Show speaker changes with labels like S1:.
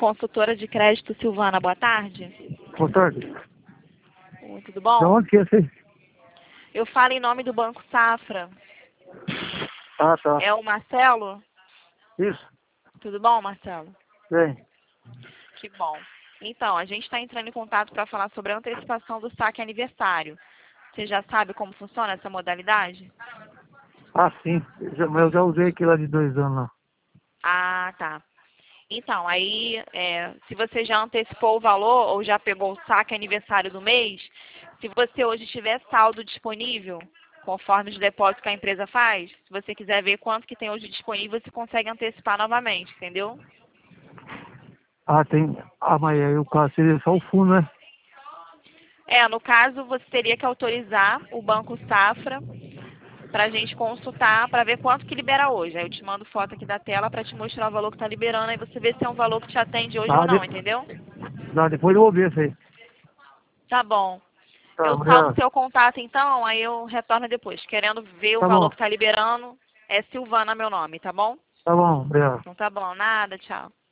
S1: Consultora de crédito Silvana, boa tarde.
S2: Boa tarde.
S1: Tudo bom?
S2: De onde que é esse?
S1: Eu falo em nome do Banco Safra.
S2: Ah, tá.
S1: É o Marcelo?
S2: Isso.
S1: Tudo bom, Marcelo?
S2: Bem.
S1: Que bom. Então, a gente está entrando em contato para falar sobre a antecipação do saque aniversário. Você já sabe como funciona essa modalidade?
S2: Ah, sim. Mas eu já usei aquilo lá de 2 anos lá.
S1: Ah, tá. Então, aí, se você já antecipou o valor ou já pegou o saque aniversário do mês, se você hoje tiver saldo disponível, conforme os depósitos que a empresa faz, se você quiser ver quanto que tem hoje disponível, você consegue antecipar novamente, entendeu?
S2: Ah, tem. Ah, mas aí o caso seria só o fundo, né?
S1: No caso, você teria que autorizar o Banco Safra para a gente consultar, para ver quanto que libera hoje. Aí eu te mando foto aqui da tela para te mostrar o valor que está liberando, aí você vê se é um valor que te atende hoje ou
S2: Ah,
S1: não, entendeu?
S2: depois eu vou ver isso aí.
S1: Tá bom.
S2: Tá,
S1: Eu salvo
S2: obrigado.
S1: seu contato então, aí eu retorno depois. Querendo ver o
S2: Tá
S1: valor
S2: bom.
S1: que está liberando, é Silvana meu nome, tá bom?
S2: Tá bom, obrigado.
S1: Então tá bom, nada, tchau.